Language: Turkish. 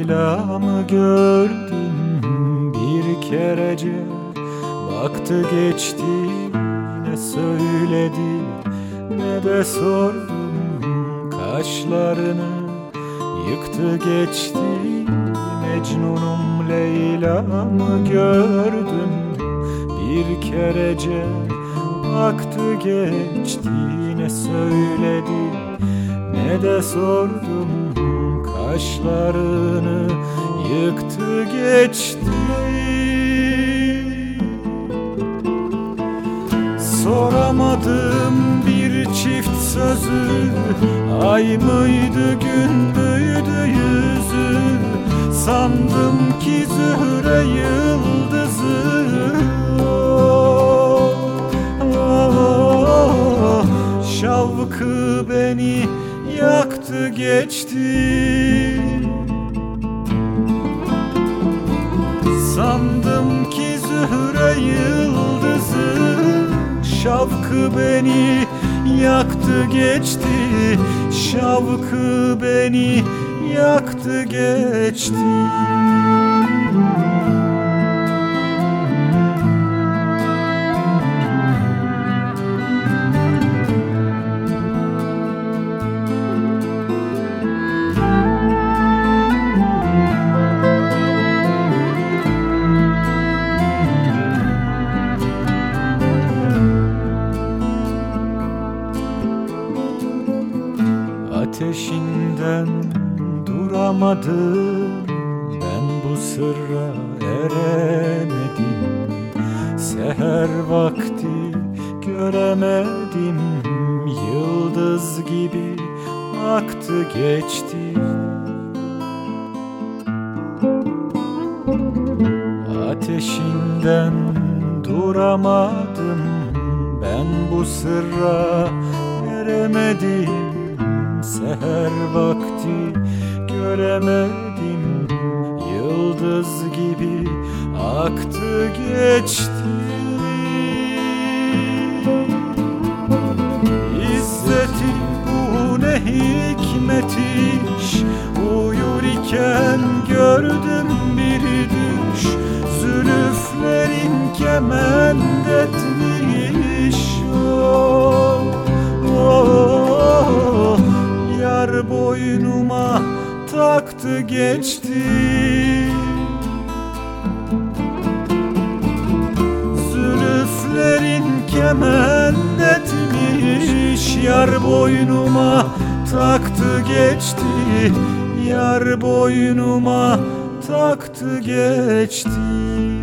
Leyla'mı gördüm bir kerece. Baktı geçti, ne söyledi ne de sordum. Kaşlarını yıktı geçti. Mecnunum Leyla'mı gördüm bir kerece. Baktı geçti, ne söyledi ne de sordum. Kaşlarını yıktı geçti. Soramadım bir çift sözü. Ay mıydı gün müydü yüzü. Sandım ki Zühre yıldızı. Şavkı beni yaktı geçti. Sandım ki Zühre yıldızı. Şavkı beni yaktı geçti. Şavkı beni yaktı geçti. Ateşinden duramadım, ben bu sırra eremedim. Seher vakti göremedim, yıldız gibi aktı geçti. Ateşinden duramadım, ben bu sırra eremedim. Seher vakti göremedim, yıldız gibi aktı geçti. İzzeti bu ne hikmetiş, uyur iken gördüm bir düş. Zülüflerin kement etmiş. Yar boynuma taktı geçti. Zülüflerin kement etmiş. Yar boynuma taktı geçti. Yar boynuma taktı geçti.